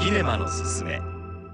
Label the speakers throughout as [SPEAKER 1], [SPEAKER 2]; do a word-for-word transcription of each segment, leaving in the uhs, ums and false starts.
[SPEAKER 1] キネマのすすめ。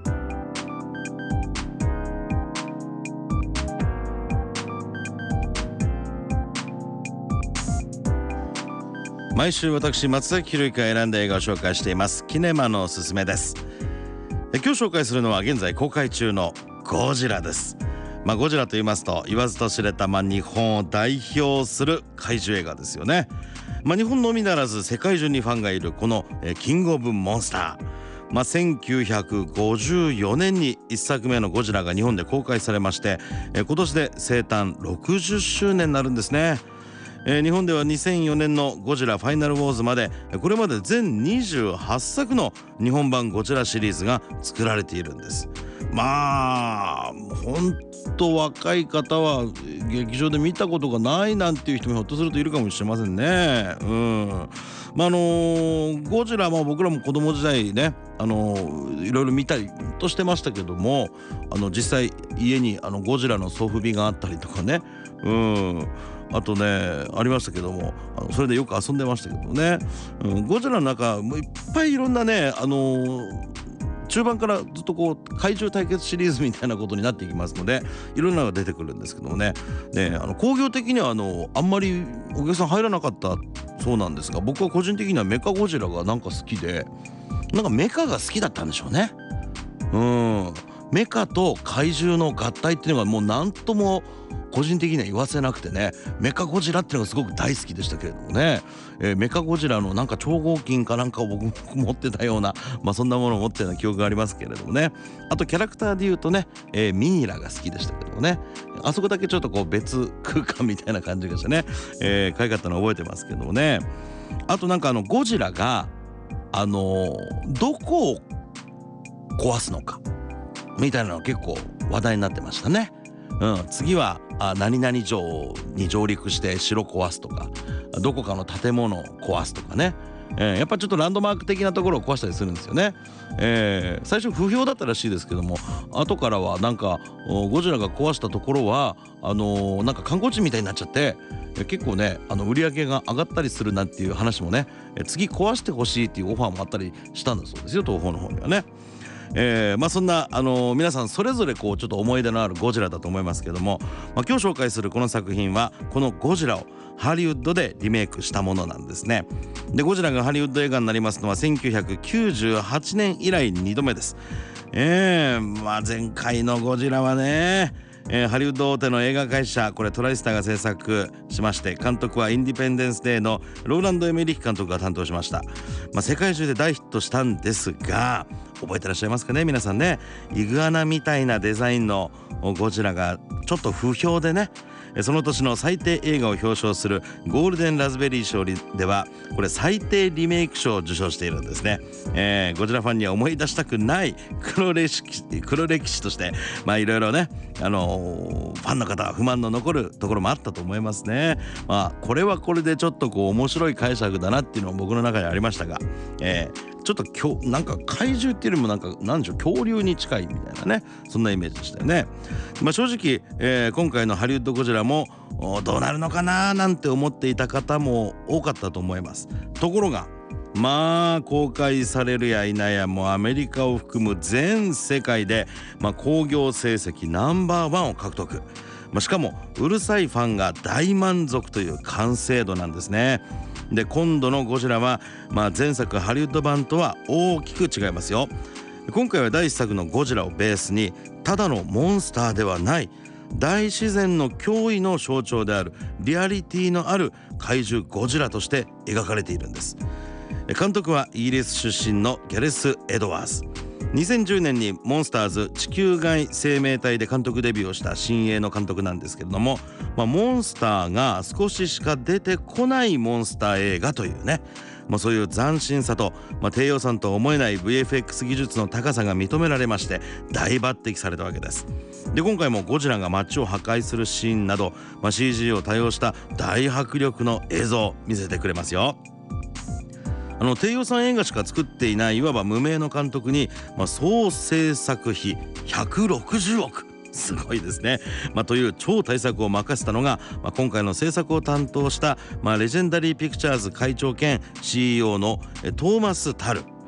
[SPEAKER 1] 毎週私松崎ひろゆきが選んだ映画を紹介していますキネマのすすめです。え今日紹介するのは現在公開中のゴジラです。まあ、ゴジラと言いますと言わずと知れた、まあ、日本を代表する怪獣映画ですよね。まあ、日本のみならず世界中にファンがいるこのえキングオブモンスター、まあ、せんきゅうひゃくごじゅうよねんにいっさくめのゴジラが日本で公開されまして、え今年で生誕ろくじゅっしゅうねんになるんですね。えー、日本ではにせんよねんのゴジラファイナルウォーズまでこれまで全にじゅうはっさくの日本版ゴジラシリーズが作られているんです。まあ本当若い方は劇場で見たことがないなんていう人もひょっとするといるかもしれませんね。うん。まああのー、ゴジラは僕らも子供時代ね、あのー、いろいろ見たりとしてましたけども、あの実際家にあのゴジラのソフビがあったりとかね、うんあとねありましたけども、あのそれでよく遊んでましたけどもね、うん、ゴジラの中もういっぱいいろんなね、あのー、中盤からずっとこう怪獣対決シリーズみたいなことになっていきますので、いろんなのが出てくるんですけどもね、ねあの興行的にはあのあんまりお客さん入らなかったそうなんですが、僕は個人的にはメカゴジラがなんか好きで、なんかメカが好きだったんでしょうね。うんメカと怪獣の合体っていうのがもう何とも個人的には言わせなくてね、メカゴジラっていうのがすごく大好きでしたけれどもね、えー、メカゴジラのなんか超合金かなんかを僕も持ってたような、まあそんなものを持ってたような記憶がありますけれどもね。あとキャラクターで言うとね、えー、ミイラが好きでしたけどもね、あそこだけちょっとこう別空間みたいな感じがしてね、えー、可愛かったのを覚えてますけどもね。あとなんかあのゴジラがあのー、どこを壊すのかみたいなのが結構話題になってましたね。うん、次はあ何々城に上陸して城壊すとか、どこかの建物を壊すとかね、えー、やっぱちょっとランドマーク的なところを壊したりするんですよね。えー、最初不評だったらしいですけども、後からはなんかゴジラが壊したところはあのー、なんか観光地みたいになっちゃって、結構ねあの売り上げが上がったりするなんていう話もね、次壊してほしいっていうオファーもあったりしたんだそうですよ、東宝の方にはね。えーまあ、そんな、あのー、皆さんそれぞれこうちょっと思い出のあるゴジラだと思いますけども、まあ、今日紹介するこの作品はこのゴジラをハリウッドでリメイクしたものなんですね。でゴジラがハリウッド映画になりますのはせんきゅうひゃくきゅうじゅうはちねん以来にどめです。えーまあ、前回のゴジラはね、えー、ハリウッド大手の映画会社これトライスターが制作しまして、監督はインディペンデンスデーのローランド・エメリック監督が担当しました。まあ、世界中で大ヒットしたんですが、覚えてらっしゃいますかね皆さんね。イグアナみたいなデザインのゴジラがちょっと不評でね、その年の最低映画を表彰するゴールデンラズベリー賞ではこれ最低リメイク賞を受賞しているんですね。えー、ゴジラファンには思い出したくない黒歴史、黒歴史としてまあいろいろね、あのー、ファンの方は不満の残るところもあったと思いますね。まあこれはこれでちょっとこう面白い解釈だなっていうのも僕の中にありましたが、えーちょっときょなんか怪獣っていうよりもなんかなんでしょう恐竜に近いみたいなね、そんなイメージでしたよね。まあ正直、えー、今回のハリウッドゴジラもどうなるのかななんて思っていた方も多かったと思います。ところがまあ公開されるや否やもうアメリカを含む全世界で、まあ、興行成績ナンバーワンを獲得、まあ、しかもうるさいファンが大満足という完成度なんですね。で今度のゴジラは、まあ、前作ハリウッド版とは大きく違いますよ。今回は第一作のゴジラをベースにただのモンスターではない大自然の驚異の象徴であるリアリティのある怪獣ゴジラとして描かれているんです。監督はイギリス出身のギャレス・エドワーズ。にせんじゅうねんにモンスターズ地球外生命体で監督デビューをした新鋭の監督なんですけれども、まあ、モンスターが少ししか出てこないモンスター映画というね、まあ、そういう斬新さと、まあ、低予算とは思えない ブイエフエックス 技術の高さが認められまして大抜擢されたわけです。で今回もゴジラが街を破壊するシーンなど、まあ、シージー を多用した大迫力の映像を見せてくれますよ。あの低予算映画しか作っていないいわば無名の監督に、まあ、総制作費ひゃくろくじゅうおく、すごいですね、まあ、という超大作を任せたのが、まあ、今回の制作を担当した、まあ、レジェンダリーピクチャーズ会長兼 シーイーオー のトーマス・タル。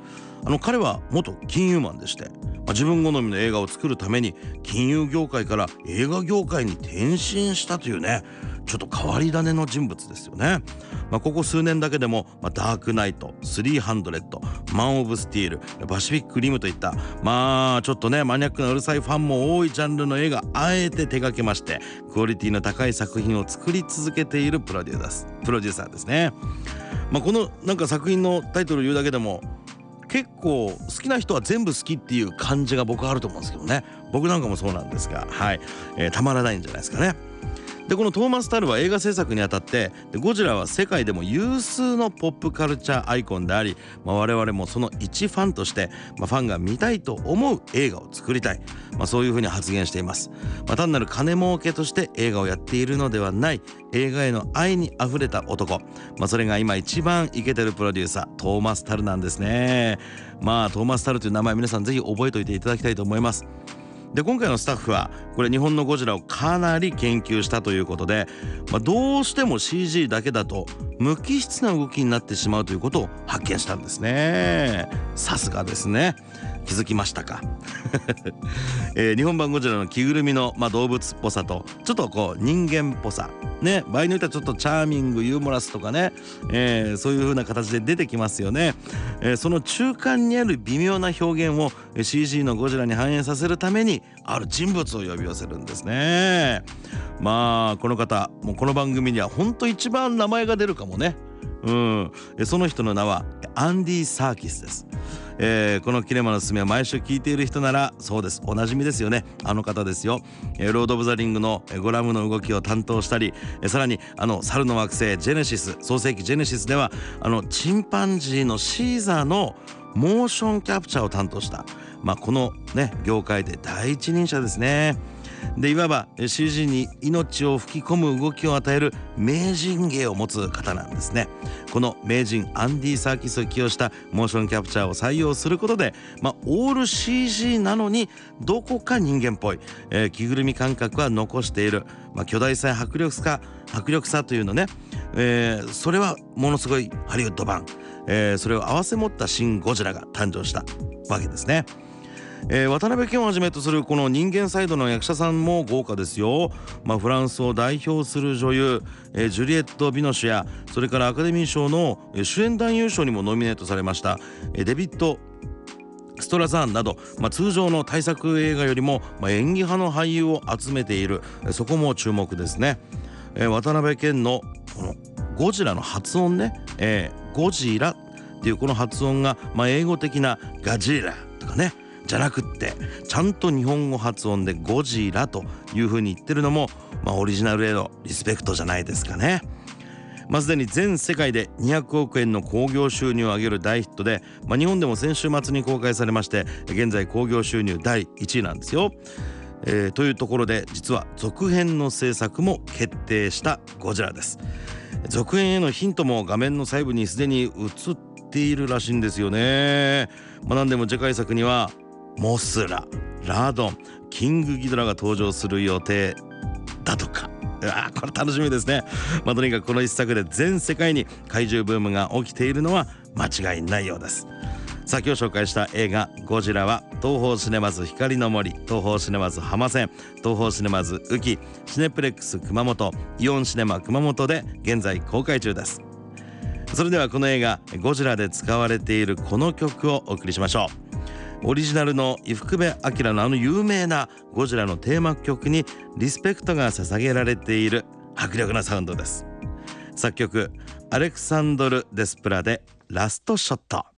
[SPEAKER 1] あの彼は元金融マンでして、まあ、自分好みの映画を作るために金融業界から映画業界に転身したというね、ちょっと変わり種の人物ですよね。まあ、ここ数年だけでも、まあ、ダークナイト、スリーハンドレッド、マン・オブ・スティール、パシフィック・リムといったまあちょっとねマニアックなうるさいファンも多いジャンルの映画あえて手掛けまして、クオリティの高い作品を作り続けているプロデューサープロデューサーですね。まあ、このなんか作品のタイトルを言うだけでも結構好きな人は全部好きっていう感じが僕はあると思うんですけどね。僕なんかもそうなんですが、はい、えー、たまらないんじゃないですかね。でこのトーマス・タルは映画制作にあたってでゴジラは世界でも有数のポップカルチャーアイコンであり、まあ、我々もその一ファンとして、まあ、ファンが見たいと思う映画を作りたい、まあ、そういうふうに発言しています。まあ、単なる金儲けとして映画をやっているのではない、映画への愛にあふれた男、まあ、それが今一番イケてるプロデューサートーマス・タルなんですね。まあトーマス・タルという名前皆さんぜひ覚えておいていただきたいと思います。で今回のスタッフはこれ日本のゴジラをかなり研究したということで、まあ、どうしても シージー だけだと無機質な動きになってしまうということを発見したんですね。さすがですね。気づきましたか、えー、日本版ゴジラの着ぐるみの、まあ、動物っぽさとちょっとこう人間っぽさね、場合によってはちょっとチャーミングユーモラスとかね、えー、そういう風な形で出てきますよね。えー、その中間にある微妙な表現を シージー のゴジラに反映させるためにある人物を呼び寄せるんですね。まあこの方もうこの番組には本当一番名前が出るかもね。うん、その人の名はアンディ・サーキスです。えー、このキネマのすすめを毎週聞いている人ならそうです、おなじみですよね。あの方ですよ。えー、ロード・オブ・ザ・リングのゴラムの動きを担当したり、えー、さらにあの猿の惑星ジェネシス、創世紀ジェネシスではあのチンパンジーのシーザーのモーションキャプチャーを担当した、まあ、このね業界で第一人者ですね。でいわば シージー に命を吹き込む動きを与える名人芸を持つ方なんですね。この名人アンディ・サーキスを起用したモーションキャプチャーを採用することで、まあ、オール シージー なのにどこか人間っぽい、えー、着ぐるみ感覚は残している、まあ、巨大さや迫力さ迫力さというのね、えー、それはものすごいハリウッド版、えー、それを併せ持った新ゴジラが誕生したわけですね。えー、渡辺謙をはじめとするこの人間サイドの役者さんも豪華ですよ。まあ、フランスを代表する女優、えー、ジュリエット・ビノシュやそれからアカデミー賞の主演男優賞にもノミネートされました、えー、デビッド・ストラザーンなど、まあ、通常の大作映画よりも、まあ、演技派の俳優を集めている、そこも注目ですね。えー、渡辺謙のこのゴジラの発音ね、えー、ゴジラっていうこの発音が、まあ、英語的なガジラとかねじゃなくってちゃんと日本語発音でゴジラという風に言ってるのも、まあ、オリジナルへのリスペクトじゃないですかね。まあ、すでに全世界でにひゃくおくえんの興行収入を上げる大ヒットで、まあ、日本でも先週末に公開されまして現在興行収入だいいちいなんですよ。えー、というところで実は続編の制作も決定したゴジラです。続編へのヒントも画面の細部にすでに映っているらしいんですよね。まあ、何でも次回作にはモスラ、ラドン、キングギドラが登場する予定だとか。うわこれ楽しみですね。まあ、とにかくこの一作で全世界に怪獣ブームが起きているのは間違いないようです。さあ今日紹介した映画ゴジラは東宝シネマズ光の森、東宝シネマズ浜線、東宝シネマズ宇城、シネプレックス熊本、イオンシネマ熊本で現在公開中です。それではこの映画ゴジラで使われているこの曲をお送りしましょう。オリジナルの伊福部昭のあの有名なゴジラのテーマ曲にリスペクトが捧げられている迫力なサウンドです。作曲アレクサンドル・デスプラでラストショット。